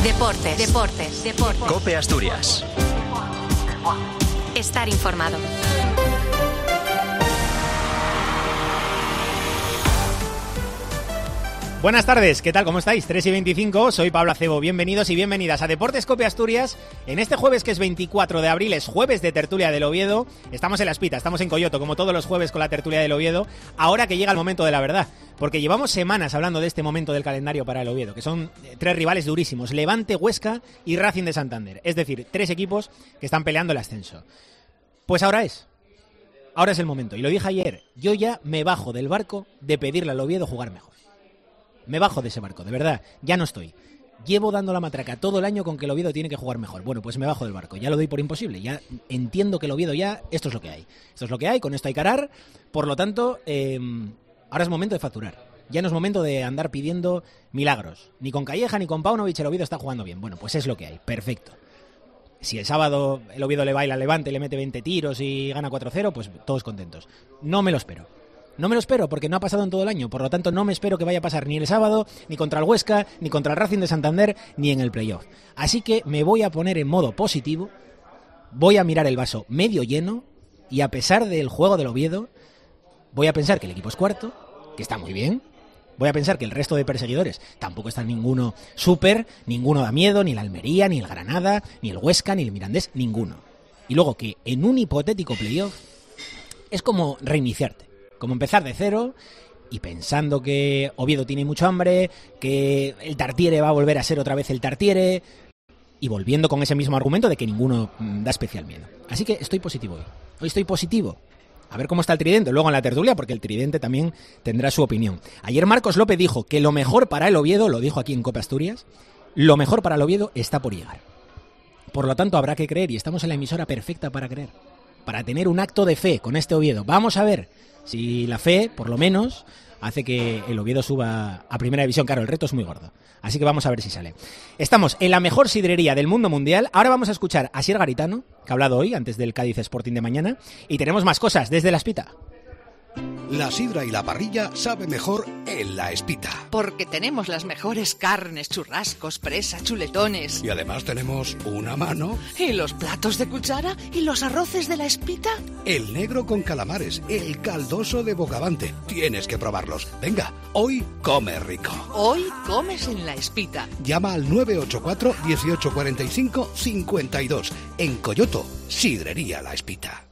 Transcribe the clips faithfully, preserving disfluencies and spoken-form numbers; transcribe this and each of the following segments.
Deportes, deportes, deportes. COPE Asturias. Estar informado. Buenas tardes, ¿qué tal? ¿Cómo estáis? tres y veinticinco, soy Pablo Acebo. Bienvenidos y bienvenidas a Deportes COPE Asturias. En este jueves, que es veinticuatro de abril, es jueves de tertulia del Oviedo. Estamos en La Espita, estamos en Coyoto, como todos los jueves con la tertulia del Oviedo. Ahora que llega el momento de la verdad, porque llevamos semanas hablando de este momento del calendario para el Oviedo, que son tres rivales durísimos: Levante, Huesca y Racing de Santander. Es decir, tres equipos que están peleando el ascenso. Pues ahora es. Ahora es el momento. Y lo dije ayer, yo ya me bajo del barco de pedirle al Oviedo jugar mejor. Me bajo de ese barco, de verdad, ya no estoy. Llevo dando la matraca todo el año con que el Oviedo tiene que jugar mejor. Bueno, pues me bajo del barco, ya lo doy por imposible. Ya entiendo que el Oviedo ya, esto es lo que hay. Esto es lo que hay, con esto hay que arar. Por lo tanto, eh, ahora es momento de facturar. Ya no es momento de andar pidiendo milagros. Ni con Calleja ni con Paunovic el Oviedo está jugando bien. Bueno, pues es lo que hay, perfecto. Si el sábado el Oviedo le baila al Levante, le mete veinte tiros y gana cuatro cero, pues todos contentos. No me lo espero. No me lo espero porque no ha pasado en todo el año, por lo tanto no me espero que vaya a pasar ni el sábado, ni contra el Huesca, ni contra el Racing de Santander, ni en el playoff. Así que me voy a poner en modo positivo, voy a mirar el vaso medio lleno y, a pesar del juego del Oviedo, voy a pensar que el equipo es cuarto, que está muy bien. Voy a pensar que el resto de perseguidores tampoco está ninguno súper, ninguno da miedo, ni el Almería, ni el Granada, ni el Huesca, ni el Mirandés, ninguno. Y luego que en un hipotético playoff es como reiniciarte. Como empezar de cero y pensando que Oviedo tiene mucho hambre, que el Tartiere va a volver a ser otra vez el Tartiere, y volviendo con ese mismo argumento de que ninguno da especial miedo. Así que estoy positivo hoy. Hoy estoy positivo. A ver cómo está el Tridente luego en la tertulia, porque el Tridente también tendrá su opinión. Ayer Marcos López dijo que lo mejor para el Oviedo, lo dijo aquí en COPE Asturias, lo mejor para el Oviedo está por llegar. Por lo tanto, habrá que creer, y estamos en la emisora perfecta para creer, para tener un acto de fe con este Oviedo. Vamos a ver si la fe, por lo menos, hace que el Oviedo suba a Primera División. Claro, el reto es muy gordo. Así que vamos a ver si sale. Estamos en la mejor sidrería del mundo mundial. Ahora vamos a escuchar a Asier Garitano, que ha hablado hoy, antes del Cádiz Sporting de mañana. Y tenemos más cosas desde La Espita. La sidra y la parrilla sabe mejor en La Espita. Porque tenemos las mejores carnes, churrascos, presas, chuletones. Y además tenemos una mano. ¿Y los platos de cuchara? ¿Y los arroces de La Espita? El negro con calamares, el caldoso de Bogavante. Tienes que probarlos. Venga, hoy come rico. Hoy comes en La Espita. Llama al nueve ocho cuatro, dieciocho cuarenta y cinco, cincuenta y dos. En Coyoto, Sidrería La Espita.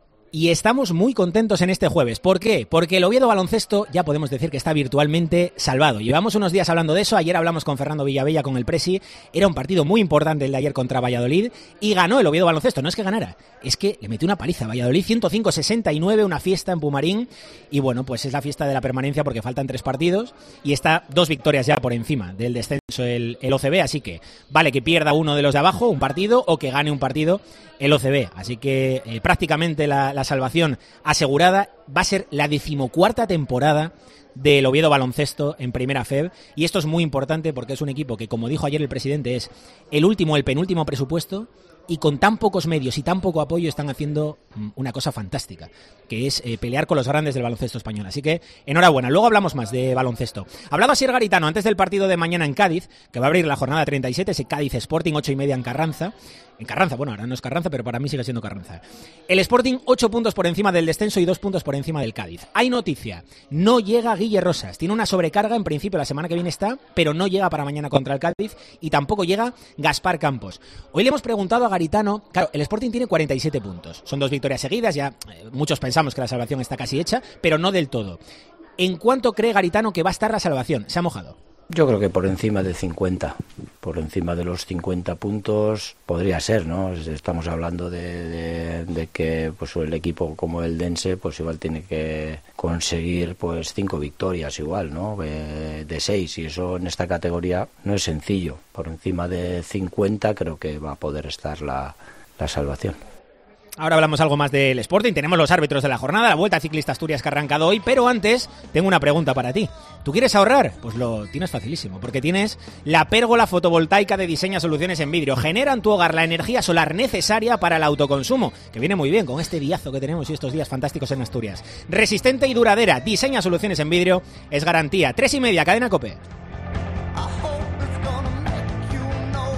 Y estamos muy contentos en este jueves. ¿Por qué? Porque el Oviedo Baloncesto ya podemos decir que está virtualmente salvado. Llevamos unos días hablando de eso. Ayer hablamos con Fernando Villavella, con el Presi. Era un partido muy importante el de ayer contra Valladolid. Y ganó el Oviedo Baloncesto. No es que ganara, es que le metió una paliza a Valladolid. ciento cinco a sesenta y nueve, una fiesta en Pumarín. Y bueno, pues es la fiesta de la permanencia porque faltan tres partidos. Y está dos victorias ya por encima del descenso el, el O C B. Así que vale que pierda uno de los de abajo, un partido, o que gane un partido el O C B. Así que eh, prácticamente la, la salvación asegurada. Va a ser la decimocuarta temporada del Oviedo Baloncesto en Primera F E B, y esto es muy importante porque es un equipo que, como dijo ayer el presidente, es el último, el penúltimo presupuesto, y con tan pocos medios y tan poco apoyo están haciendo una cosa fantástica, que es eh, pelear con los grandes del baloncesto español. Así que enhorabuena. Luego hablamos más de baloncesto. Hablaba Asier Garitano antes del partido de mañana en Cádiz, que va a abrir la jornada treinta y siete, ese Cádiz Sporting, ocho y media en Carranza. En Carranza, bueno, ahora no es Carranza, pero para mí sigue siendo Carranza. El Sporting, ocho puntos por encima del descenso y dos puntos por encima del Cádiz. Hay noticia, no llega Guille Rosas. Tiene una sobrecarga, en principio la semana que viene está, pero no llega para mañana contra el Cádiz, y tampoco llega Gaspar Campos. Hoy le hemos preguntado a Garitano, claro, el Sporting tiene cuarenta y siete puntos. Son dos victorias seguidas, ya eh, muchos pensamos que la salvación está casi hecha, pero no del todo. ¿En cuánto cree Garitano que va a estar la salvación? Se ha mojado. Yo creo que por encima de cincuenta, por encima de los cincuenta puntos podría ser, ¿no? Estamos hablando de, de, de que pues el equipo como el Dense pues igual tiene que conseguir pues cinco victorias igual, ¿no? De, de seis, y eso en esta categoría no es sencillo. Por encima de cincuenta creo que va a poder estar la, la salvación. Ahora hablamos algo más del Sporting, tenemos los árbitros de la jornada, la Vuelta Ciclista Asturias que ha arrancado hoy, pero antes tengo una pregunta para ti. ¿Tú quieres ahorrar? Pues lo tienes facilísimo, porque tienes la pérgola fotovoltaica de Diseña Soluciones en Vidrio. Genera en tu hogar la energía solar necesaria para el autoconsumo, que viene muy bien con este diazo que tenemos y estos días fantásticos en Asturias. Resistente y duradera, Diseña Soluciones en Vidrio, es garantía. Tres y media, Cadena COPE.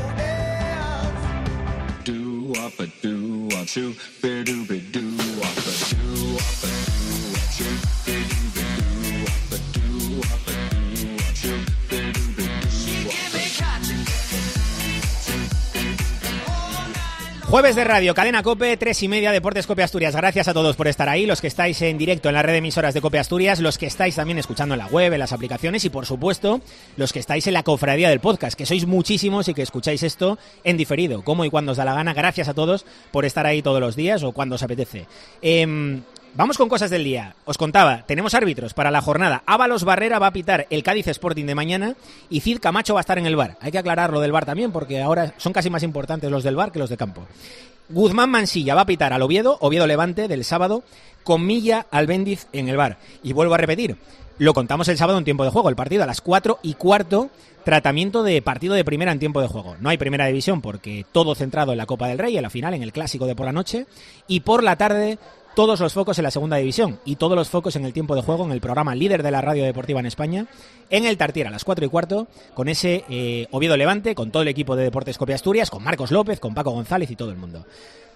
Jueves de radio, Cadena COPE, tres y media, Deportes COPE Asturias. Gracias a todos por estar ahí, los que estáis en directo en la red de emisoras de COPE Asturias, los que estáis también escuchando en la web, en las aplicaciones y, por supuesto, los que estáis en la cofradía del podcast, que sois muchísimos y que escucháis esto en diferido, como y cuando os da la gana. Gracias a todos por estar ahí todos los días o cuando os apetece. Eh... Vamos con cosas del día. Os contaba, tenemos árbitros para la jornada. Ábalos Barrera va a pitar el Cádiz Sporting de mañana y Cid Camacho va a estar en el V A R. Hay que aclarar lo del V A R también porque ahora son casi más importantes los del V A R que los de campo. Guzmán Mansilla va a pitar al Oviedo, Oviedo Levante del sábado, con Milla Albéndiz en el V A R. Y vuelvo a repetir, lo contamos el sábado en tiempo de juego, el partido a las cuatro y cuarto, tratamiento de partido de primera en tiempo de juego. No hay primera división porque todo centrado en la Copa del Rey, en la final, en el clásico de por la noche, y por la tarde todos los focos en la segunda división y todos los focos en el tiempo de juego en el programa líder de la radio deportiva en España, en el Tartiere a las cuatro y cuarto, con ese eh, Oviedo Levante, con todo el equipo de Deportes COPE Asturias, con Marcos López, con Paco González y todo el mundo.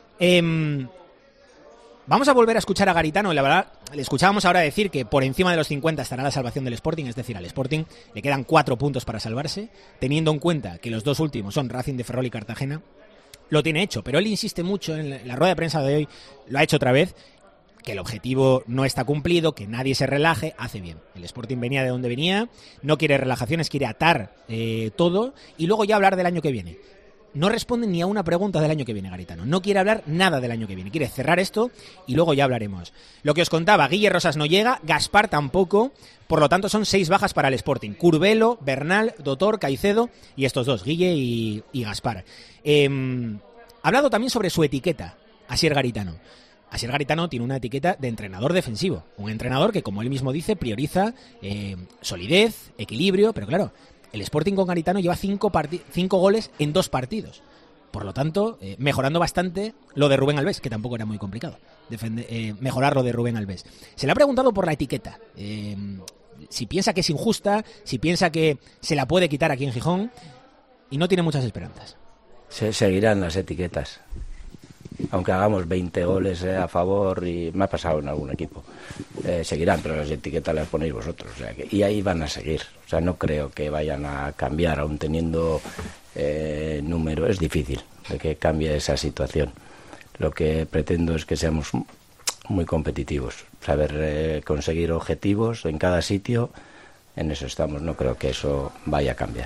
Eh, vamos a volver a escuchar a Garitano. La verdad, le escuchábamos ahora decir que por encima de los cincuenta estará la salvación del Sporting, es decir, al Sporting le quedan cuatro puntos para salvarse, teniendo en cuenta que los dos últimos son Racing de Ferrol y Cartagena. Lo tiene hecho, pero él insiste mucho en la rueda de prensa de hoy, lo ha hecho otra vez, que el objetivo no está cumplido, que nadie se relaje. Hace bien. El Sporting venía de donde venía, no quiere relajaciones, quiere atar eh, todo y luego ya hablar del año que viene. No responde ni a una pregunta del año que viene, Garitano. No quiere hablar nada del año que viene. Quiere cerrar esto y luego ya hablaremos. Lo que os contaba, Guille Rosas no llega, Gaspar tampoco. Por lo tanto, son seis bajas para el Sporting. Curbelo, Bernal, Dotor, Caicedo y estos dos, Guille y, y Gaspar. Eh, ha hablado también sobre su etiqueta, Asier Garitano. Asier Garitano tiene una etiqueta de entrenador defensivo. Un entrenador que, como él mismo dice, prioriza eh, solidez, equilibrio, pero claro, el Sporting con Garitano lleva cinco, parti- cinco goles en dos partidos. Por lo tanto, eh, mejorando bastante lo de Rubén Alves, que tampoco era muy complicado defender, eh, mejorar lo de Rubén Alves. Se le ha preguntado por la etiqueta. Eh, si piensa que es injusta, si piensa que se la puede quitar aquí en Gijón, y no tiene muchas esperanzas. Se seguirán las etiquetas. Aunque hagamos veinte goles eh, a favor, y me ha pasado en algún equipo, eh, seguirán, pero las etiquetas las ponéis vosotros, o sea que, y ahí van a seguir. O sea, no creo que vayan a cambiar, aún teniendo eh, número. Es difícil de que cambie esa situación. Lo que pretendo es que seamos muy competitivos, saber eh, conseguir objetivos en cada sitio. En eso estamos, no creo que eso vaya a cambiar.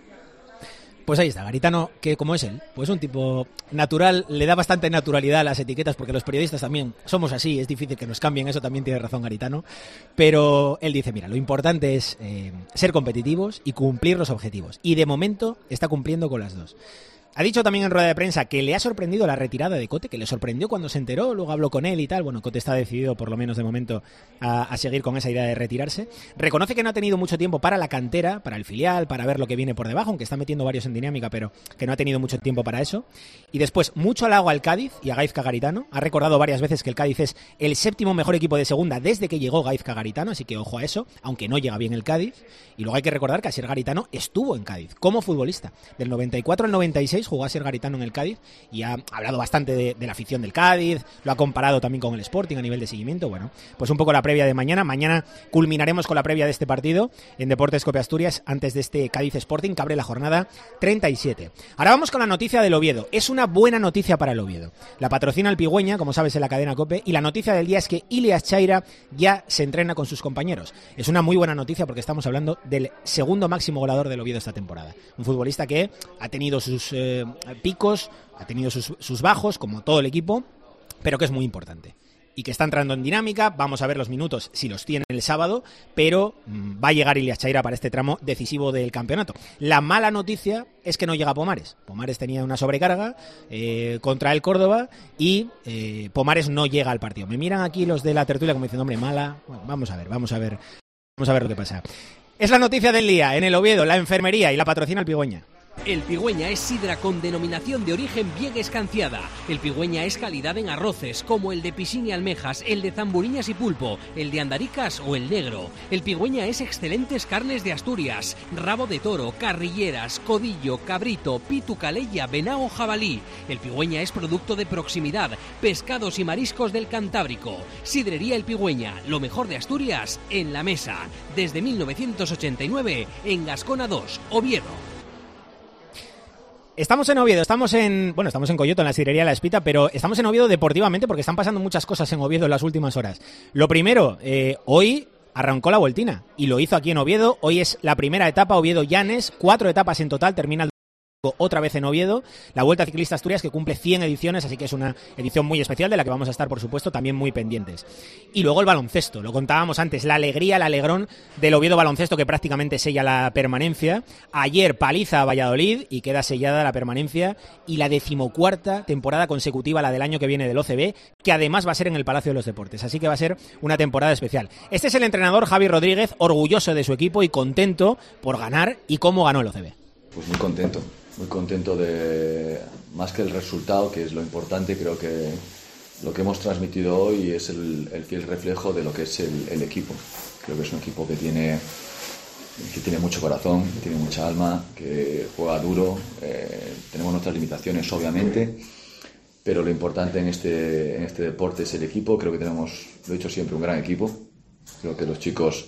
Pues ahí está, Garitano, que como es él, pues un tipo natural, le da bastante naturalidad a las etiquetas, porque los periodistas también somos así, es difícil que nos cambien, eso también tiene razón Garitano, pero él dice, mira, lo importante es eh, ser competitivos y cumplir los objetivos, y de momento está cumpliendo con las dos. Ha dicho también en rueda de prensa que le ha sorprendido la retirada de Cote, que le sorprendió cuando se enteró, luego habló con él y tal. Bueno, Cote está decidido, por lo menos de momento, a, a seguir con esa idea de retirarse. Reconoce que no ha tenido mucho tiempo para la cantera, para el filial, para ver lo que viene por debajo, aunque está metiendo varios en dinámica, pero que no ha tenido mucho tiempo para eso. Y después, mucho halago al Cádiz y a Gaizka Garitano. Ha recordado varias veces que el Cádiz es el séptimo mejor equipo de segunda desde que llegó Gaizka Garitano, así que ojo a eso, aunque no llega bien el Cádiz. Y luego hay que recordar que Asier Garitano estuvo en Cádiz como futbolista. Del noventa y cuatro al noventa y seis jugó Asier Garitano en el Cádiz y ha hablado bastante de, de la afición del Cádiz, lo ha comparado también con el Sporting a nivel de seguimiento. Bueno, pues un poco la previa de mañana. Mañana culminaremos con la previa de este partido en Deportes COPE Asturias antes de este Cádiz Sporting que abre la jornada treinta y siete. Ahora vamos con la noticia del Oviedo. Es una buena noticia para el Oviedo. La patrocina el Pigüeña, como sabes, en la cadena COPE, y la noticia del día es que Ilias Chaira ya se entrena con sus compañeros. Es una muy buena noticia porque estamos hablando del segundo máximo goleador del Oviedo esta temporada. Un futbolista que ha tenido sus eh, picos, ha tenido sus, sus bajos, como todo el equipo, pero que es muy importante. Y que está entrando en dinámica. Vamos a ver los minutos si los tiene el sábado, pero mmm, va a llegar Ilias Chaira para este tramo decisivo del campeonato. La mala noticia es que no llega Pomares. Pomares tenía una sobrecarga eh, contra el Córdoba y eh, Pomares no llega al partido. Me miran aquí los de la tertulia como diciendo, hombre, mala. Bueno, vamos a ver, vamos a ver, vamos a ver lo que pasa. Es la noticia del día en el Oviedo, la enfermería, y la patrocina el Pigüeña. El Pigüeña es sidra con denominación de origen bien escanciada. El Pigüeña es calidad en arroces, como el de piscín y almejas, el de zamburiñas y pulpo, el de andaricas o el negro. El Pigüeña es excelentes carnes de Asturias, rabo de toro, carrilleras, codillo, cabrito, pitu, calella, venao, jabalí. El Pigüeña es producto de proximidad, pescados y mariscos del Cantábrico. Sidrería El Pigüeña, lo mejor de Asturias en la mesa. Desde mil novecientos ochenta y nueve en Gascona dos, Oviedo. Estamos en Oviedo, estamos en, bueno, estamos en Coyoto, en la sidrería La Espita, pero estamos en Oviedo deportivamente porque están pasando muchas cosas en Oviedo en las últimas horas. Lo primero, eh, hoy arrancó la Vueltina y lo hizo aquí en Oviedo. Hoy es la primera etapa, Oviedo-Llanes, cuatro etapas en total, termina el otra vez en Oviedo, la Vuelta Ciclista Asturias, que cumple cien ediciones, así que es una edición muy especial de la que vamos a estar, por supuesto, también muy pendientes. Y luego el baloncesto, lo contábamos antes, la alegría, el alegrón del Oviedo Baloncesto, que prácticamente sella la permanencia. Ayer paliza a Valladolid y queda sellada la permanencia, y la decimocuarta temporada consecutiva, la del año que viene del O C B, que además va a ser en el Palacio de los Deportes, así que va a ser una temporada especial. Este es el entrenador Javi Rodríguez, orgulloso de su equipo y contento por ganar y cómo ganó el O C B. Pues muy contento. Muy contento de, más que el resultado, que es lo importante, creo que lo que hemos transmitido hoy es el, el fiel reflejo de lo que es el, el equipo. Creo que es un equipo que tiene, que tiene mucho corazón, que tiene mucha alma, que juega duro. Eh, tenemos nuestras limitaciones, obviamente, pero lo importante en este, en este deporte es el equipo. Creo que tenemos, lo he dicho siempre, un gran equipo. Creo que los chicos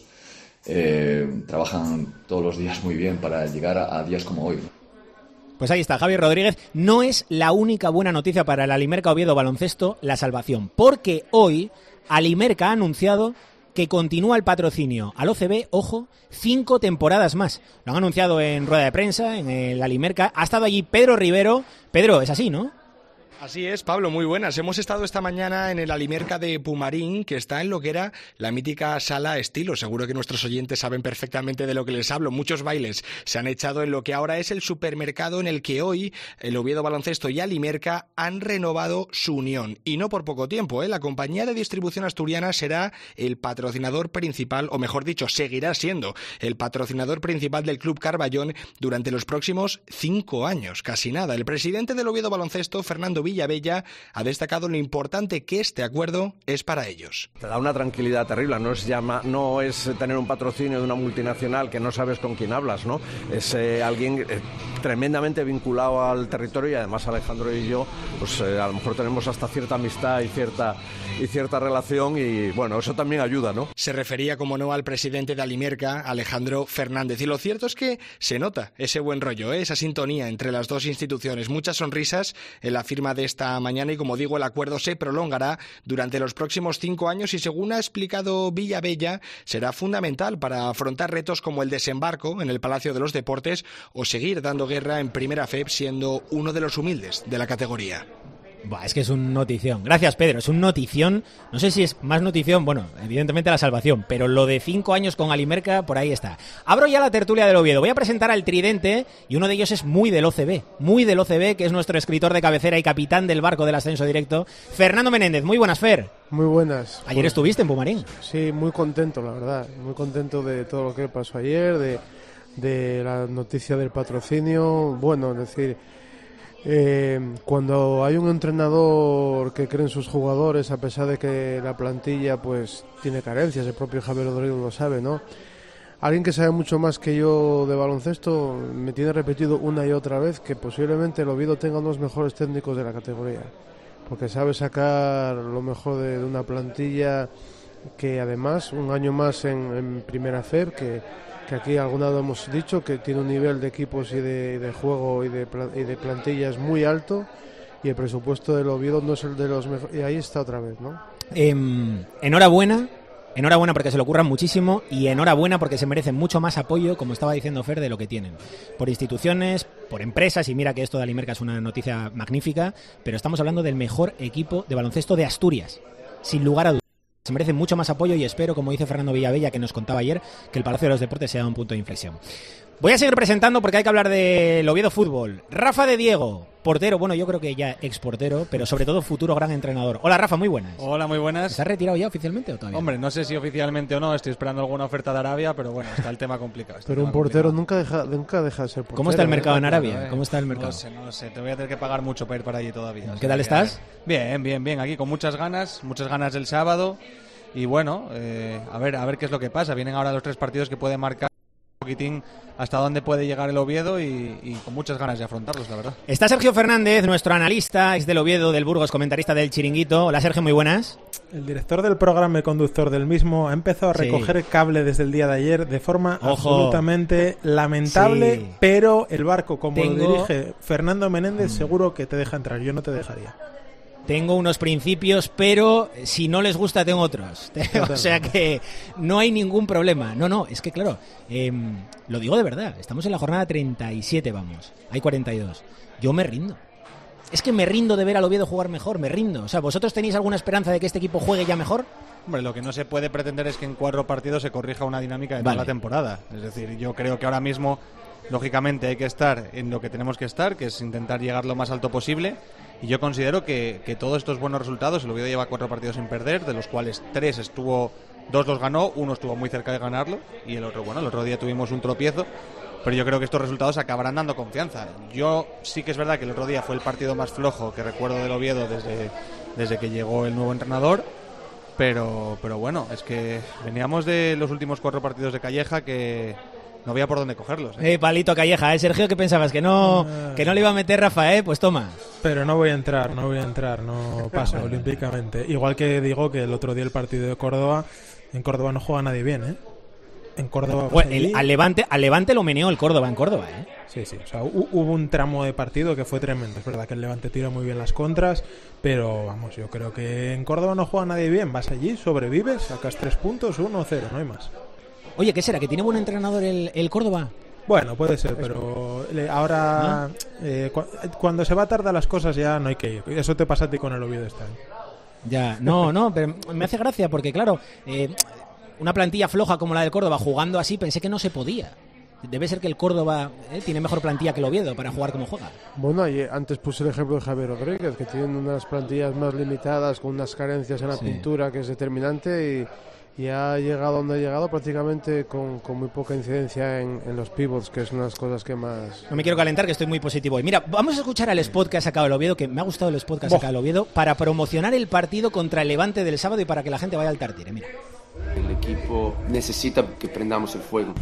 eh, trabajan todos los días muy bien para llegar a, a días como hoy, ¿no? Pues ahí está, Javi Rodríguez. No es la única buena noticia para el Alimerca Oviedo Baloncesto la salvación, porque hoy Alimerca ha anunciado que continúa el patrocinio al O C B, ojo, cinco temporadas más. Lo han anunciado en rueda de prensa, en el Alimerca. Ha estado allí Pedro Rivero. Pedro, es así, ¿no? Así es, Pablo, muy buenas. Hemos estado esta mañana en el Alimerca de Pumarín, que está en lo que era la mítica Sala Estilo. Seguro que nuestros oyentes saben perfectamente de lo que les hablo. Muchos bailes se han echado en lo que ahora es el supermercado en el que hoy el Oviedo Baloncesto y Alimerca han renovado su unión. Y no por poco tiempo, ¿eh? La compañía de distribución asturiana será el patrocinador principal, o mejor dicho, seguirá siendo el patrocinador principal del Club Carballón durante los próximos cinco años. Casi nada. El presidente del Oviedo Baloncesto, Fernando Villavella, Villavella, ha destacado lo importante que este acuerdo es para ellos. Te da una tranquilidad terrible, no es, llama, no es tener un patrocinio de una multinacional que no sabes con quién hablas, ¿no? Es eh, alguien eh, tremendamente vinculado al territorio, y además Alejandro y yo, pues eh, a lo mejor tenemos hasta cierta amistad y cierta, y cierta relación, y bueno, eso también ayuda, ¿no? Se refería, como no, al presidente de Alimerca, Alejandro Fernández, y lo cierto es que se nota ese buen rollo, ¿eh? Esa sintonía entre las dos instituciones, muchas sonrisas en la firma de esta mañana, y como digo, el acuerdo se prolongará durante los próximos cinco años y, según ha explicado Villavella, será fundamental para afrontar retos como el desembarco en el Palacio de los Deportes o seguir dando guerra en Primera F E B, siendo uno de los humildes de la categoría. Buah, es que es un notición. Gracias, Pedro. Es un notición. No sé si es más notición, bueno, evidentemente la salvación, pero lo de cinco años con Alimerca, por ahí está. Abro ya la tertulia del Oviedo. Voy a presentar al tridente, y uno de ellos es muy del O C B, muy del O C B, que es nuestro escritor de cabecera y capitán del barco del ascenso directo, Fernando Menéndez. Muy buenas, Fer. Muy buenas. Ayer estuviste en Pumarín. Sí, muy contento, la verdad. Muy contento de todo lo que pasó ayer, de, de la noticia del patrocinio. Bueno, es decir... Eh, cuando hay un entrenador que cree en sus jugadores, a pesar de que la plantilla pues tiene carencias, el propio Javier Rodríguez lo sabe, ¿no? Alguien que sabe mucho más que yo de baloncesto me tiene repetido una y otra vez que posiblemente el Oviedo tenga unos mejores técnicos de la categoría, porque sabe sacar lo mejor de, de una plantilla que además un año más en, en Primera F E B, que que aquí alguna vez hemos dicho que tiene un nivel de equipos y de, de juego y de, y de plantillas muy alto, y el presupuesto del Oviedo no es el de los mejores, y ahí está otra vez, ¿no? Eh, enhorabuena, enhorabuena porque se lo curran muchísimo, y enhorabuena porque se merecen mucho más apoyo, como estaba diciendo Fer, de lo que tienen, por instituciones, por empresas, y mira que esto de Alimerca es una noticia magnífica, pero estamos hablando del mejor equipo de baloncesto de Asturias, sin lugar a dudas. Se merecen mucho más apoyo, y espero, como dice Fernando Villavella, que nos contaba ayer, que el Palacio de los Deportes sea un punto de inflexión. Voy a seguir presentando porque hay que hablar del Oviedo Fútbol. Rafa de Diego, portero, bueno, yo creo que ya exportero, pero sobre todo futuro gran entrenador. Hola, Rafa, muy buenas. Hola, muy buenas. ¿Estás retirado ya oficialmente o todavía? Hombre, no sé si oficialmente o no, estoy esperando alguna oferta de Arabia, pero bueno, está el tema complicado. Pero un portero nunca deja, nunca deja de ser portero. ¿Cómo está el mercado ¿eh? en Arabia? ¿Cómo está el mercado? No sé, no sé, te voy a tener que pagar mucho para ir para allí todavía. ¿Qué tal estás? Bien, bien, bien, aquí con muchas ganas, muchas ganas del sábado. Y bueno, eh, a ver, a ver qué es lo que pasa. Vienen ahora los tres partidos que pueden marcar un poquitín hasta dónde puede llegar el Oviedo y, y con muchas ganas de afrontarlos, la verdad. Está Sergio Fernández, nuestro analista, ex del Oviedo, del Burgos, comentarista del Chiringuito. Hola, Sergio, muy buenas. El director del programa y conductor del mismo ha empezado a recoger sí. cable desde el día de ayer de forma Ojo. absolutamente lamentable, sí. pero el barco, como Tengo... lo dirige Fernando Menéndez, mm. seguro que te deja entrar. Yo no te dejaría. Tengo unos principios, pero si no les gusta tengo otros. O sea que no hay ningún problema. No, no, es que claro, eh, lo digo de verdad. Estamos en la jornada treinta y siete, vamos. Hay cuarenta y dos. Yo me rindo. Es que me rindo de ver al Oviedo jugar mejor, me rindo. O sea, ¿vosotros tenéis alguna esperanza de que este equipo juegue ya mejor? Hombre, lo que no se puede pretender es que en cuatro partidos se corrija una dinámica de vale. toda la temporada. Es decir, yo creo que ahora mismo, lógicamente, hay que estar en lo que tenemos que estar, que es intentar llegar lo más alto posible. Y yo considero que, que todos estos buenos resultados, el Oviedo lleva cuatro partidos sin perder, de los cuales tres estuvo, dos los ganó, uno estuvo muy cerca de ganarlo y el otro, bueno, el otro día tuvimos un tropiezo, pero yo creo que estos resultados acabarán dando confianza. Yo sí que es verdad que el otro día fue el partido más flojo que recuerdo del Oviedo desde, desde que llegó el nuevo entrenador, pero, pero bueno, es que veníamos de los últimos cuatro partidos de Calleja que... no había por dónde cogerlos. ¿eh? Eh, palito Calleja, ¿eh? Sergio, ¿qué pensabas? ¿Que no, que no le iba a meter Rafa, eh? Pues toma. Pero no voy a entrar, no voy a entrar, no pasa olímpicamente. Igual que digo que el otro día el partido de Córdoba, en Córdoba no juega nadie bien, ¿eh? En Córdoba... Bueno, el, al, Levante, al Levante lo meneó el Córdoba en Córdoba, ¿eh? Sí, sí, o sea, hubo un tramo de partido que fue tremendo. Es verdad que el Levante tira muy bien las contras, pero vamos, yo creo que en Córdoba no juega nadie bien. Vas allí, sobrevives, sacas tres puntos, uno, cero, no hay más. Oye, ¿qué será? ¿Que tiene buen entrenador el, el Córdoba? Bueno, puede ser, pero ahora ¿no? eh, cu cuando se va a tardar las cosas ya no hay que ir. Eso te pasa a ti con el Oviedo este año. Ya, no, no, pero me hace gracia porque claro, eh, una plantilla floja como la del Córdoba jugando así pensé que no se podía. Debe ser que el Córdoba eh, tiene mejor plantilla que el Oviedo para jugar como juega. Bueno, y antes puse el ejemplo de Javier Rodríguez, que tiene unas plantillas más limitadas, con unas carencias en la sí. pintura que es determinante y... y ha llegado donde ha llegado prácticamente con, con muy poca incidencia en, en los pivots, que es una de las cosas que más... No me quiero calentar, que estoy muy positivo hoy. Mira, vamos a escuchar al spot que ha sacado el Oviedo, que me ha gustado el spot que ha sacado el Oviedo, para promocionar el partido contra el Levante del sábado y para que la gente vaya al Tartiere. Mira. El equipo necesita que prendamos el fuego.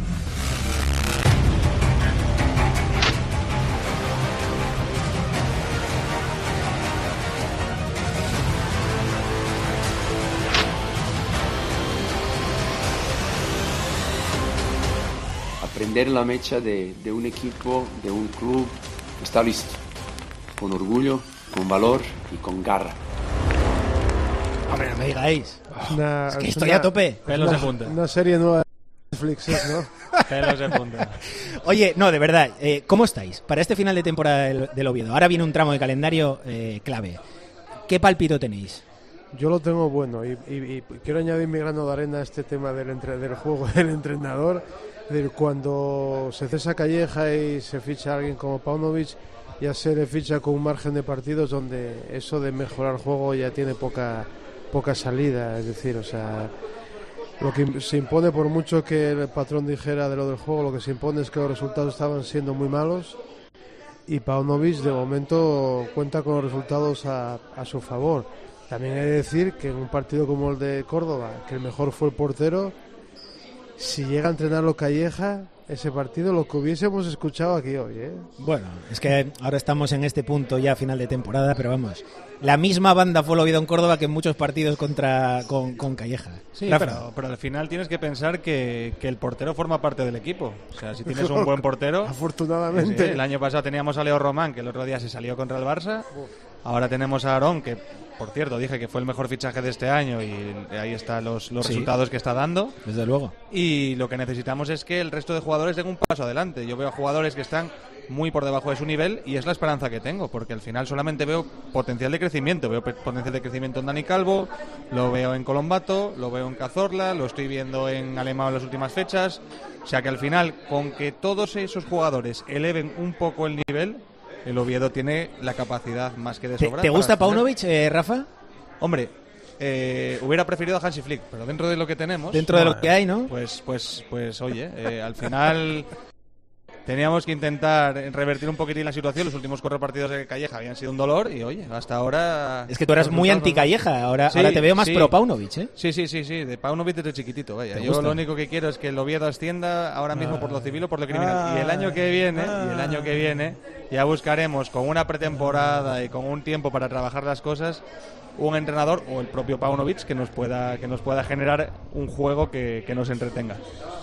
Prender la mecha de, de un equipo, de un club que está listo, con orgullo, con valor y con garra. Hombre, no me digáis. Una, es que estoy una, a tope. Pelos de punta. Una serie nueva de Netflix, ¿no? Pelos de punta. Oye, no, de verdad, eh, ¿cómo estáis para este final de temporada del, del Oviedo? Ahora viene un tramo de calendario eh, clave. ¿Qué palpito tenéis? Yo lo tengo bueno y, y, y quiero añadir mi grano de arena a este tema del, entre, del juego del entrenador. Cuando se cesa Calleja y se ficha a alguien como Paunovic, ya se le ficha con un margen de partidos donde eso de mejorar juego ya tiene poca poca salida. Es decir, o sea, lo que se impone, por mucho que el patrón dijera de lo del juego, lo que se impone es que los resultados estaban siendo muy malos y Paunovic de momento cuenta con los resultados a, a su favor. También hay que decir que en un partido como el de Córdoba, que el mejor fue el portero, si llega a entrenarlo Calleja, ese partido, lo que hubiésemos escuchado aquí hoy, ¿eh? Bueno, es que ahora estamos en este punto ya a final de temporada, pero vamos, la misma banda fue el Oviedo en Córdoba que en muchos partidos contra con, con Calleja. Sí, pero, pero al final tienes que pensar que, que el portero forma parte del equipo. O sea, si tienes un buen portero... Afortunadamente. Sí, el año pasado teníamos a Leo Román, que el otro día se salió contra el Barça. Ahora tenemos a Aarón, que por cierto dije que fue el mejor fichaje de este año y ahí están los, los sí. resultados que está dando. Desde luego. Y lo que necesitamos es que el resto de jugadores den un paso adelante. Yo veo a jugadores que están muy por debajo de su nivel, y es la esperanza que tengo, porque al final solamente veo potencial de crecimiento. Veo potencial de crecimiento en Dani Calvo, lo veo en Colombato, lo veo en Cazorla, lo estoy viendo en Alemão en las últimas fechas. O sea que al final, con que todos esos jugadores eleven un poco el nivel, el Oviedo tiene la capacidad más que de sobra. ¿Te, te gusta Paunovic, eh, Rafa? Hombre, eh, hubiera preferido a Hansi Flick, pero dentro de lo que tenemos, dentro de lo que hay, ¿no? Pues, pues, pues, oye, eh, al final teníamos que intentar revertir un poquitín la situación. Los últimos cuatro partidos de Calleja habían sido un dolor y, oye, hasta ahora... Es que tú eras muy anti-Calleja, ahora, sí, ahora te veo más sí. pro Paunovic, ¿eh? Sí, sí, sí, sí, de Paunovic desde chiquitito, vaya. Yo gusta? Lo único que quiero es que el Oviedo ascienda ahora mismo ah. por lo civil o por lo criminal. Ah. Y el año que viene, ah. y el año que viene, ya buscaremos con una pretemporada y con un tiempo para trabajar las cosas, un entrenador o el propio Paunovic que nos pueda, que nos pueda generar un juego que, que nos entretenga.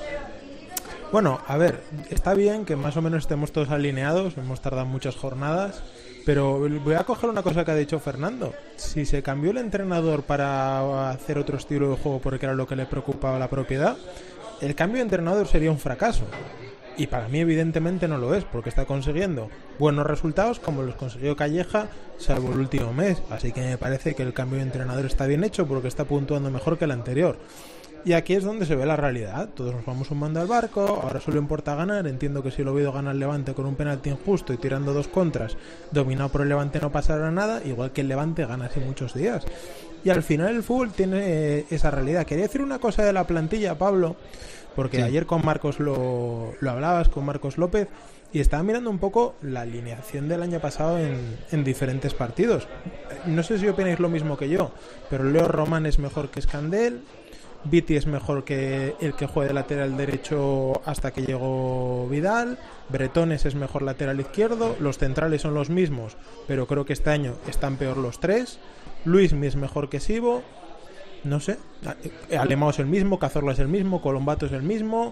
Bueno, a ver, está bien que más o menos estemos todos alineados, hemos tardado muchas jornadas, pero voy a coger una cosa que ha dicho Fernando. Si se cambió el entrenador para hacer otro estilo de juego porque era lo que le preocupaba a la propiedad, el cambio de entrenador sería un fracaso. Y para mí evidentemente no lo es, porque está consiguiendo buenos resultados como los consiguió Calleja, salvo el último mes. Así que me parece que el cambio de entrenador está bien hecho porque está puntuando mejor que el anterior. Y aquí es donde se ve la realidad. Todos nos vamos sumando al barco, ahora solo importa ganar. Entiendo que si el Oviedo gana el Levante con un penalti injusto y tirando dos contras, dominado por el Levante, no pasará nada, igual que el Levante gana así muchos días. Y al final el fútbol tiene eh, esa realidad. Quería decir una cosa de la plantilla, Pablo, porque sí. ayer con Marcos lo, lo hablabas, con Marcos López, y estaba mirando un poco la alineación del año pasado en, en diferentes partidos. No sé si opináis lo mismo que yo, pero Leo Román es mejor que Escandel, Viti es mejor que el que juega de lateral derecho hasta que llegó Vidal, Bretones es mejor lateral izquierdo, los centrales son los mismos, pero creo que este año están peor los tres, Luismi es mejor que Sibo, no sé, Alemão es el mismo, Cazorla es el mismo, Colombato es el mismo,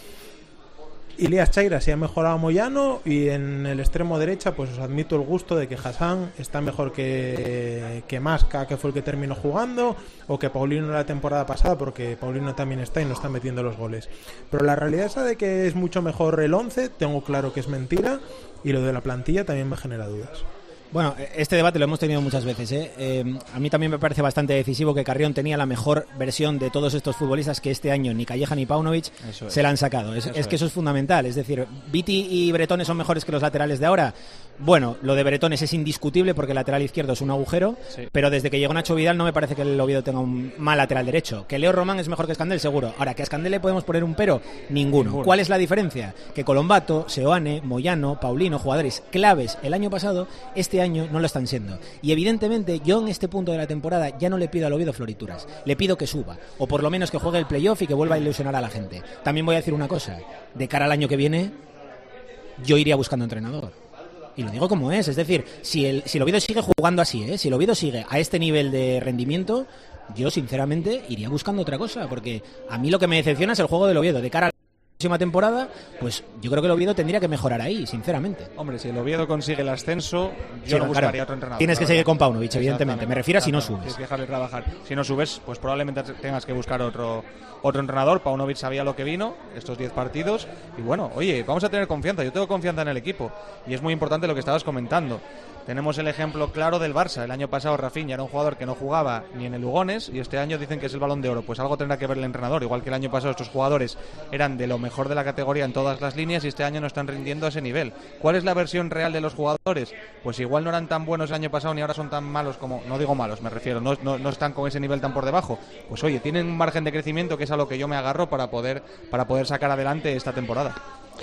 Ilias Chaira se ha mejorado a Moyano, y en el extremo derecha pues os admito el gusto de que Hassan está mejor que, que Masca, que fue el que terminó jugando, o que Paulino la temporada pasada, porque Paulino también está y no está metiendo los goles. Pero la realidad esa de que es mucho mejor el once, tengo claro que es mentira, y lo de la plantilla también me genera dudas. Bueno, este debate lo hemos tenido muchas veces, ¿eh? Eh, a mí también me parece bastante decisivo que Carrión tenía la mejor versión de todos estos futbolistas que este año ni Calleja ni Paunovic es. se la han sacado. Es, es que eso es fundamental. Es decir, Viti y Bretones son mejores que los laterales de ahora. Bueno, lo de Bretones es indiscutible porque el lateral izquierdo es un agujero, sí. pero desde que llegó Nacho Vidal no me parece que el Oviedo tenga un mal lateral derecho. Que Leo Román es mejor que Escandel, seguro. Ahora, ¿que a Escandel le podemos poner un pero? Ninguno. Ninguno. ¿Cuál es la diferencia? Que Colombato, Seoane, Moyano, Paulino, jugadores claves el año pasado, este año no lo están siendo. Y evidentemente yo en este punto de la temporada ya no le pido al Oviedo florituras. Le pido que suba, o por lo menos que juegue el playoff y que vuelva a ilusionar a la gente. También voy a decir una cosa. De cara al año que viene, yo iría buscando entrenador. Y lo digo como es, es decir, si el, si el Oviedo sigue jugando así, ¿eh? si el Oviedo sigue a este nivel de rendimiento, yo sinceramente iría buscando otra cosa, porque a mí lo que me decepciona es el juego del Oviedo. De cara a la próxima temporada, pues yo creo que el Oviedo tendría que mejorar ahí, sinceramente. Hombre, si el Oviedo consigue el ascenso, yo sí, no buscaría claro. otro entrenador. Tienes que seguir con Paunovic, evidentemente. Me refiero a si no subes. Tienes que dejarle trabajar. Si no subes, pues probablemente tengas que buscar otro otro entrenador. Paunovic sabía lo que vino estos diez partidos y bueno, oye, vamos a tener confianza. Yo tengo confianza en el equipo y es muy importante lo que estabas comentando. Tenemos el ejemplo claro del Barça. El año pasado Rafinha era un jugador que no jugaba ni en el Lugones y este año dicen que es el Balón de Oro. Pues algo tendrá que ver el entrenador. Igual que el año pasado estos jugadores eran de lo mejor de la categoría en todas las líneas y este año no están rindiendo a ese nivel. ¿Cuál es la versión real de los jugadores? Pues igual no eran tan buenos el año pasado ni ahora son tan malos como... No digo malos, me refiero. No, no, no están con ese nivel tan por debajo. Pues oye, tienen un margen de crecimiento que es a lo que yo me agarro para poder, para poder sacar adelante esta temporada.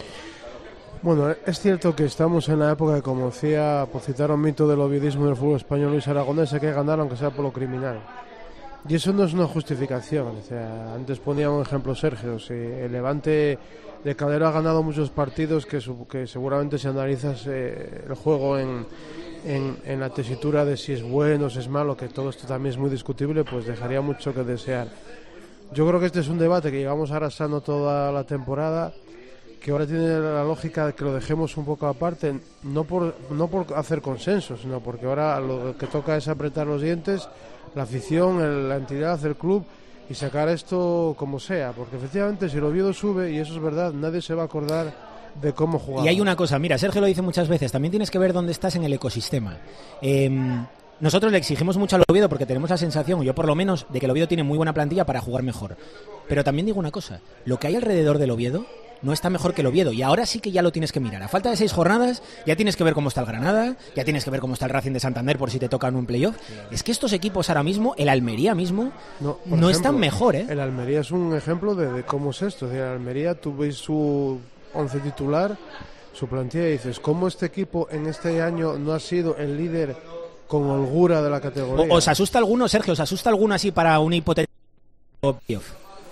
Bueno, es cierto que estamos en la época que, como decía, por citar un mito del oviedismo del fútbol español, Luis Aragonés, hay que ganar aunque sea por lo criminal. Y eso no es una justificación. O sea, antes ponía un ejemplo Sergio. Si el Levante de Calero ha ganado muchos partidos que, su, que seguramente si analizas eh, el juego en, en, en la tesitura de si es bueno o si es malo, que todo esto también es muy discutible, pues dejaría mucho que desear. Yo creo que este es un debate que llevamos arrasando toda la temporada, que ahora tiene la lógica de que lo dejemos un poco aparte, no por no por hacer consenso, sino porque ahora lo que toca es apretar los dientes, la afición, el, la entidad, el club, y sacar esto como sea, porque efectivamente si el Oviedo sube, y eso es verdad, nadie se va a acordar de cómo jugar. Y hay una cosa, mira, Sergio lo dice muchas veces, también tienes que ver dónde estás en el ecosistema. Eh, nosotros le exigimos mucho al Oviedo porque tenemos la sensación, yo por lo menos, de que el Oviedo tiene muy buena plantilla para jugar mejor. Pero también digo una cosa, lo que hay alrededor del Oviedo no está mejor que el Oviedo, y ahora sí que ya lo tienes que mirar. A falta de seis jornadas, ya tienes que ver cómo está el Granada, ya tienes que ver cómo está el Racing de Santander por si te tocan un playoff. Es que estos equipos ahora mismo, el Almería mismo, no, no ejemplo, están mejor, ¿eh? El Almería es un ejemplo de, de cómo es esto. El Almería, tú ves su once titular, su plantilla, y dices, ¿cómo este equipo en este año no ha sido el líder con holgura de la categoría? ¿Os asusta alguno, Sergio? ¿Os asusta alguno así para un hipotético playoff?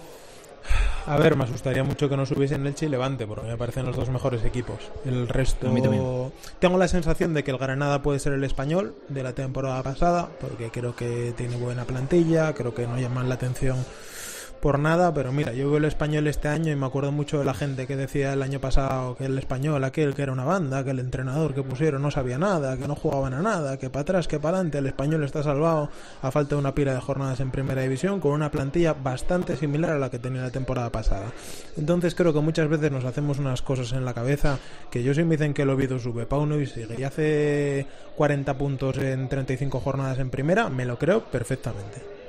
A ver, me asustaría mucho que no subiesen Elche y Levante, porque me parecen los dos mejores equipos. El resto... A mí también. Tengo la sensación de que el Granada puede ser el Español de la temporada pasada, porque creo que tiene buena plantilla, creo que no llaman la atención por nada, pero mira, yo veo el Español este año y me acuerdo mucho de la gente que decía el año pasado que el Español, aquel que era una banda, que el entrenador que pusieron no sabía nada, que no jugaban a nada, que para atrás, que para adelante. El Español está salvado a falta de una pila de jornadas en Primera División, con una plantilla bastante similar a la que tenía la temporada pasada. Entonces creo que muchas veces nos hacemos unas cosas en la cabeza, que yo, si me dicen que el Oviedo sube, Paunovic sigue y hace cuarenta puntos en treinta y cinco jornadas en Primera, me lo creo perfectamente.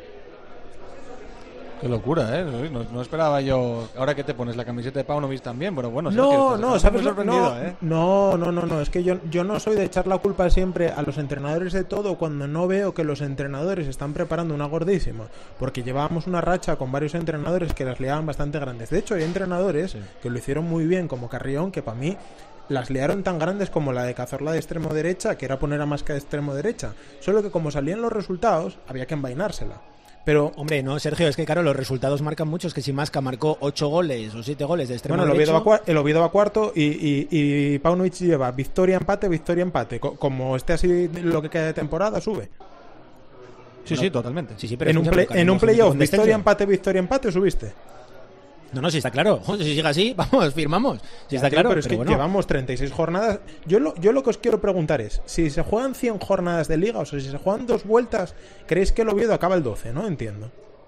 Qué locura, ¿eh? No, no esperaba yo. Ahora que te pones la camiseta de Paunovic también, pero bueno. No, no, ¿sabes? Sorprendido, no, ¿eh? no, no, no, no. Es que yo, yo no soy de echar la culpa siempre a los entrenadores de todo cuando no veo que los entrenadores están preparando una gordísima. Porque llevábamos una racha con varios entrenadores que las liaban bastante grandes. De hecho, hay entrenadores sí. que lo hicieron muy bien, como Carrión, que para mí las liaron tan grandes como la de Cazorla de extremo derecha, que era poner a Masca de extremo derecha. Solo que como salían los resultados, había que envainársela. Pero, hombre, no, Sergio, es que claro, los resultados marcan mucho. Es que si Masca marcó ocho goles o siete goles de extremo bueno, derecho... Bueno, el Oviedo va cuarto y, y, y Paunovic lleva victoria, empate, victoria, empate. Como esté así lo que queda de temporada, sube. Sí, no, sí, totalmente. Sí, sí, pero en, un play, en un playoff, victoria, empate, victoria, empate, subiste. No, no, si está claro. Joder, si sigue así, vamos, firmamos. Si está claro, pero es pero que bueno. Llevamos treinta y seis jornadas. Yo lo, yo lo que os quiero preguntar es, si se juegan cien jornadas de liga, o sea, si se juegan dos vueltas, ¿creéis que el Oviedo acaba el doce? No entiendo.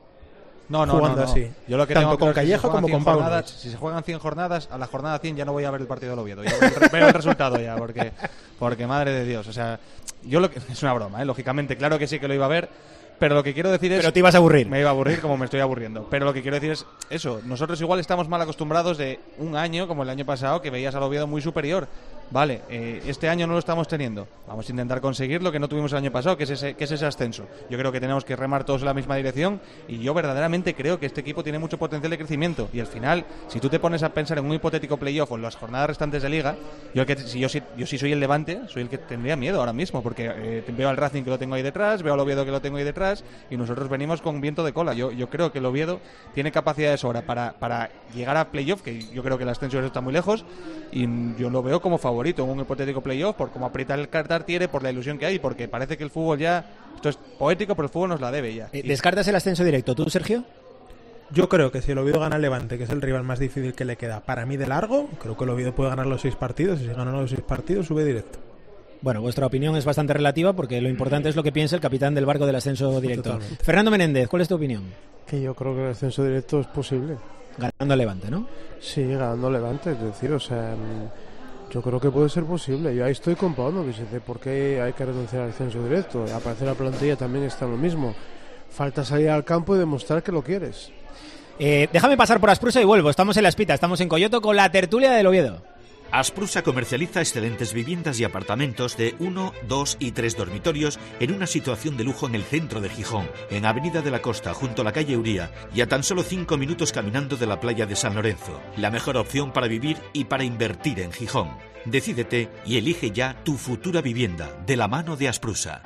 No, no, jugando no, no. así. Yo lo que tanto tengo con claro es Calleja que si como con Paunovic. Si se juegan cien jornadas, a la jornada cien ya no voy a ver el partido del Oviedo. Ya veo el resultado ya, porque, porque madre de Dios. O sea, yo lo que, es una broma, ¿eh? Lógicamente, claro que sí que lo iba a ver. Pero lo que quiero decir es... Pero te ibas a aburrir. Me iba a aburrir como me estoy aburriendo. Pero lo que quiero decir es eso. Nosotros igual estamos mal acostumbrados de un año, como el año pasado, que veías al Oviedo muy superior. Vale, eh, este año no lo estamos teniendo. Vamos a intentar conseguir lo que no tuvimos el año pasado, que es ese, que es ese ascenso. Yo creo que tenemos que remar todos en la misma dirección y yo verdaderamente creo que este equipo tiene mucho potencial de crecimiento. Y al final, si tú te pones a pensar en un hipotético playoff o en las jornadas restantes de liga, yo que si yo, si, yo si soy el Levante, soy el que tendría miedo ahora mismo, porque eh, veo al Racing que lo tengo ahí detrás, veo al Oviedo que lo tengo ahí detrás y nosotros venimos con viento de cola. Yo, yo creo que el Oviedo tiene capacidad de sobra para, para llegar a playoff, que yo creo que el ascenso está muy lejos, y yo lo veo como favorito en un hipotético playoff, por cómo aprieta el cartar tiene, por la ilusión que hay, porque parece que el fútbol ya, esto es poético, pero el fútbol nos la debe ya. ¿Descartas el ascenso directo tú, Sergio? Yo creo que si el Oviedo gana el Levante, que es el rival más difícil que le queda para mí de largo, creo que el Oviedo puede ganar los seis partidos, y si gana los seis partidos sube directo. Bueno, vuestra opinión es bastante relativa, porque lo importante es lo que piensa el capitán del barco del ascenso directo. Totalmente. Fernando Menéndez, ¿cuál es tu opinión? Que yo creo que el ascenso directo es posible. Ganando Levante, ¿no? Sí, ganando Levante, es decir, o sea, yo creo que puede ser posible. Yo ahí estoy con Paunovic, de por qué hay que renunciar al ascenso directo. Aparecer la plantilla también está lo mismo. Falta salir al campo y demostrar que lo quieres. Eh, déjame pasar por Asprusa y vuelvo. Estamos en La Espita, estamos en Coyoto con la tertulia del Oviedo. Asprusa comercializa excelentes viviendas y apartamentos de uno, dos y tres dormitorios en una situación de lujo en el centro de Gijón, en Avenida de la Costa, junto a la calle Uría, y a tan solo cinco minutos caminando de la playa de San Lorenzo. La mejor opción para vivir y para invertir en Gijón. Decídete y elige ya tu futura vivienda, de la mano de Asprusa.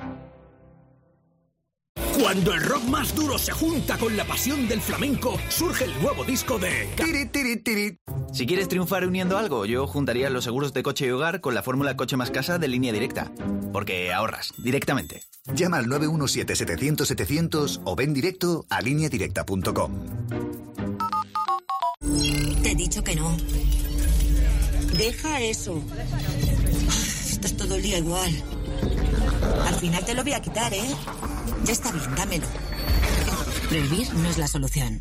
Cuando el rock más duro se junta con la pasión del flamenco, surge el nuevo disco de... Tiri, tiri, tiri. Si quieres triunfar uniendo algo, yo juntaría los seguros de coche y hogar con la fórmula Coche más Casa de Línea Directa. Porque ahorras directamente. Llama al nueve uno siete, setecientos, setecientos o ven directo a línea directa punto com. Te he dicho que no. Deja eso. Estás todo el día igual. Al final te lo voy a quitar, ¿eh? Ya está bien, dámelo. Prohibir no es la solución.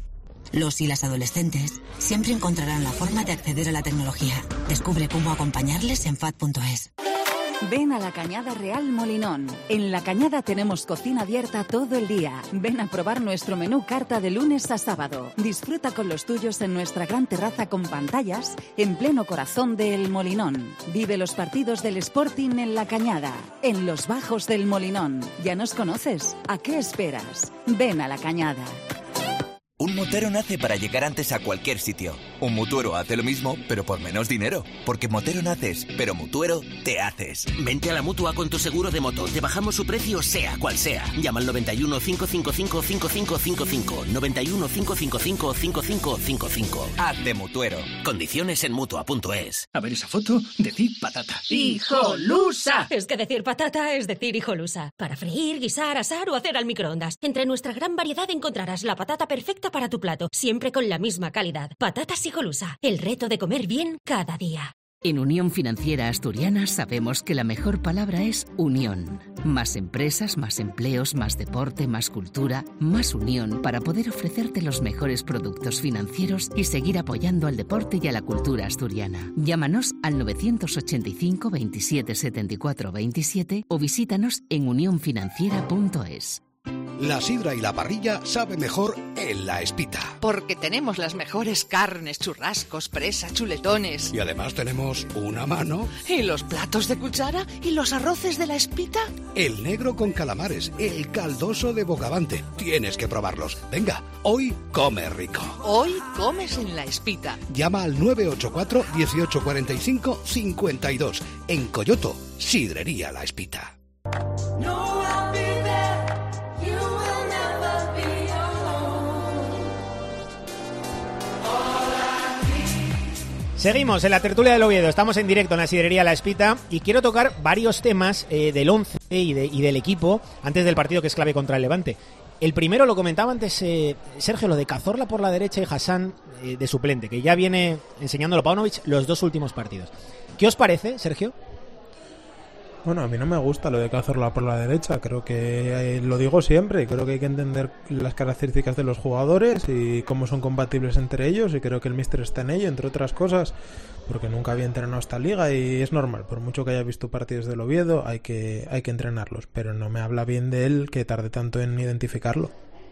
Los y las adolescentes siempre encontrarán la forma de acceder a la tecnología. Descubre cómo acompañarles en F A D punto es. Ven a La Cañada Real Molinón. En La Cañada tenemos cocina abierta todo el día. Ven a probar nuestro menú carta de lunes a sábado. Disfruta con los tuyos en nuestra gran terraza con pantallas en pleno corazón de El Molinón. Vive los partidos del Sporting en La Cañada, en los bajos del Molinón. ¿Ya nos conoces? ¿A qué esperas? Ven a La Cañada. Un motero nace para llegar antes a cualquier sitio. Un mutuero hace lo mismo, pero por menos dinero. Porque motero naces, pero mutuero te haces. Vente a la Mutua con tu seguro de moto. Te bajamos su precio sea cual sea. Llama al noventa y uno, cinco cinco cinco, cinco cinco cinco cinco. noventa y uno, cinco cinco cinco, cinco cinco cinco cinco. Hazte mutuero. Condiciones en Mutua punto es. A ver esa foto, decir patata. ¡Hijolusa! Es que decir patata es decir hijolusa. Para freír, guisar, asar o hacer al microondas. Entre nuestra gran variedad encontrarás la patata perfecta para tu plato, siempre con la misma calidad. Patatas Hijolusa, el reto de comer bien cada día. En Unión Financiera Asturiana sabemos que la mejor palabra es unión. Más empresas, más empleos, más deporte, más cultura, más unión para poder ofrecerte los mejores productos financieros y seguir apoyando al deporte y a la cultura asturiana. Llámanos al novecientos ochenta y cinco, veintisiete, setenta y cuatro, veintisiete o visítanos en unión financiera punto es. La sidra y la parrilla sabe mejor en La Espita. Porque tenemos las mejores carnes, churrascos, presa, chuletones. Y además tenemos una mano. ¿Y los platos de cuchara? ¿Y los arroces de La Espita? El negro con calamares, el caldoso de Bogavante. Tienes que probarlos. Venga, hoy come rico. Hoy comes en La Espita. Llama al nueve ocho cuatro, dieciocho cuarenta y cinco, cincuenta y dos. En Coyoto, Sidrería La Espita. No. Seguimos en la tertulia del Oviedo, estamos en directo en la sidrería La Espita y quiero tocar varios temas eh, del once y, de, y del equipo antes del partido que es clave contra el Levante. El primero lo comentaba antes eh, Sergio, lo de Cazorla por la derecha y Hassan eh, de suplente, que ya viene enseñándolo Paunovic los dos últimos partidos. ¿Qué os parece, Sergio? Bueno, a mí no me gusta lo de Cazorla por la derecha, creo que eh, lo digo siempre, creo que hay que entender las características de los jugadores y cómo son compatibles entre ellos y creo que el míster está en ello, entre otras cosas, porque nunca había entrenado esta liga y es normal, por mucho que haya visto partidos del Oviedo hay que, hay que entrenarlos, pero no me habla bien de él que tarde tanto en identificarlo.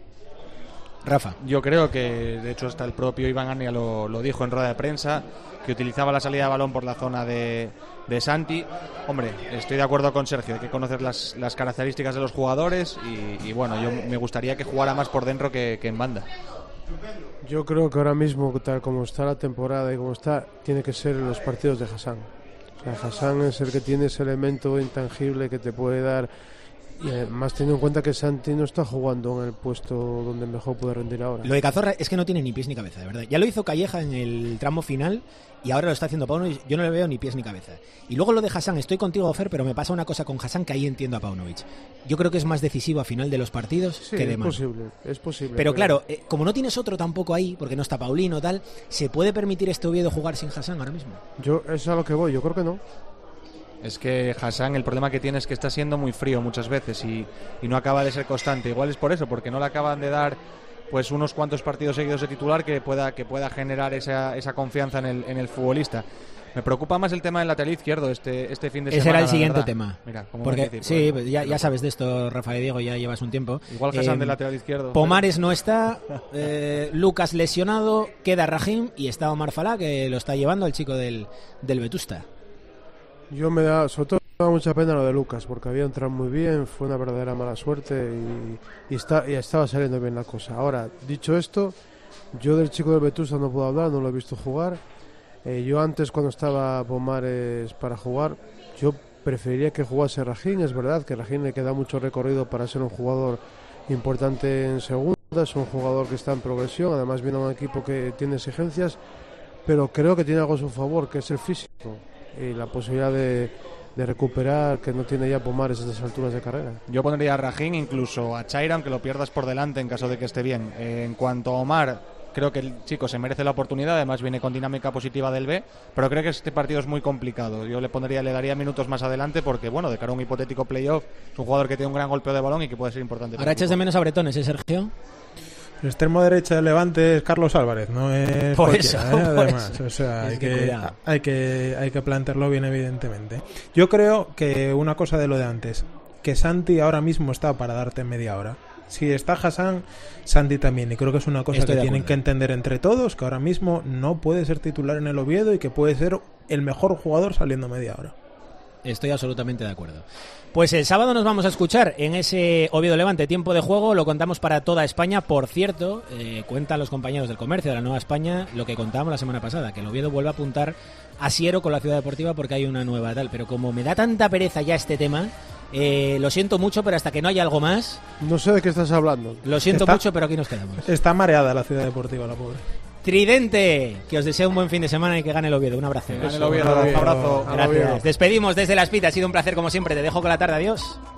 Rafa. Yo creo que, de hecho, hasta el propio Iván Ania lo, lo dijo en rueda de prensa, que utilizaba la salida de balón por la zona de, de Santi. Hombre, estoy de acuerdo con Sergio, hay que conocer las, las características de los jugadores y, y bueno, yo me gustaría que jugara más por dentro que, que en banda. Yo creo que ahora mismo, tal como está la temporada y como está, tiene que ser en los partidos de Hassan. O sea, Hassan es el que tiene ese elemento intangible que te puede dar. Y además teniendo en cuenta que Santi no está jugando en el puesto donde mejor puede rendir ahora. Lo de Cazorla es que no tiene ni pies ni cabeza, de verdad. Ya lo hizo Calleja en el tramo final y ahora lo está haciendo Paunovic. Yo no le veo ni pies ni cabeza. Y luego lo de Hassan, estoy contigo, Fer, pero me pasa una cosa con Hassan que ahí entiendo a Paunovic. Yo creo que es más decisivo a final de los partidos sí, que de es mano. posible, es posible. Pero, pero... claro, eh, como no tienes otro tampoco ahí, porque no está Paulino tal, ¿se puede permitir este Oviedo jugar sin Hassan ahora mismo? Yo, es a lo que voy, yo creo que no. Es que Hassan, el problema que tiene es que está siendo muy frío muchas veces y, y no acaba de ser constante. Igual es por eso, porque no le acaban de dar pues unos cuantos partidos seguidos de titular que pueda, que pueda generar esa, esa confianza en el, en el futbolista. Me preocupa más el tema del lateral izquierdo este, este fin de Ese semana. Ese era el siguiente tema. Mira, ¿cómo porque, decir? sí, bueno, ya, ya sabes de esto, Rafa y Diego, ya llevas un tiempo. Igual Hassan eh, del lateral izquierdo. Pomares no está, eh, Lucas lesionado, queda Rahim y está Omar Falá, que lo está llevando el chico del, del Vetusta. Yo me da, sobre todo me da mucha pena lo de Lucas, porque había entrado muy bien, fue una verdadera mala suerte y, y, está, y estaba saliendo bien la cosa. Ahora, dicho esto, yo del chico del Vetusta no puedo hablar, no lo he visto jugar. Eh, yo antes, cuando estaba Pomares para jugar, yo preferiría que jugase Rahim. Es verdad que Rahim le queda mucho recorrido para ser un jugador importante en segunda, es un jugador que está en progresión, además viene a un equipo que tiene exigencias, pero creo que tiene algo a su favor, que es el físico y la posibilidad de, de recuperar que no tiene ya Pomares a estas alturas de carrera. Yo pondría a Rahim, incluso a Chaira, aunque lo pierdas por delante en caso de que esté bien. Eh, en cuanto a Omar, creo que el chico se merece la oportunidad, además viene con dinámica positiva del B, pero creo que este partido es muy complicado. Yo le pondría, le daría minutos más adelante porque, bueno, de cara a un hipotético playoff, es un jugador que tiene un gran golpeo de balón y que puede ser importante. ¿Ahora echas de menos a Bretones, eh, Sergio? El extremo derecho del Levante es Carlos Álvarez, no es por cualquiera, eso, ¿eh? por Además, eso. o sea, Es hay que que, cuidado. hay que hay que plantearlo bien, evidentemente. Yo creo que una cosa de lo de antes, que Santi ahora mismo está para darte media hora. Si está Hassan, Santi también, y creo que es una cosa Estoy que de tienen acuerdo. que entender entre todos, que ahora mismo no puede ser titular en el Oviedo y que puede ser el mejor jugador saliendo media hora. Estoy absolutamente de acuerdo. Pues el sábado nos vamos a escuchar en ese Oviedo Levante tiempo de juego, lo contamos para toda España. Por cierto, eh, cuentan los compañeros del comercio de la Nueva España lo que contábamos la semana pasada, que el Oviedo vuelve a apuntar a Siero con la Ciudad Deportiva porque hay una nueva tal, pero como me da tanta pereza ya este tema, eh, lo siento mucho, pero hasta que no haya algo más... No sé de qué estás hablando. Lo siento Está- mucho, pero aquí nos quedamos. Está mareada la Ciudad Deportiva, la pobre. Tridente, que os deseo un buen fin de semana y que gane el Oviedo. Un abrazo. Que gane el Oviedo, un abrazo. Gracias. Despedimos desde Las Pitas. Ha sido un placer como siempre. Te dejo con la tarde. Adiós.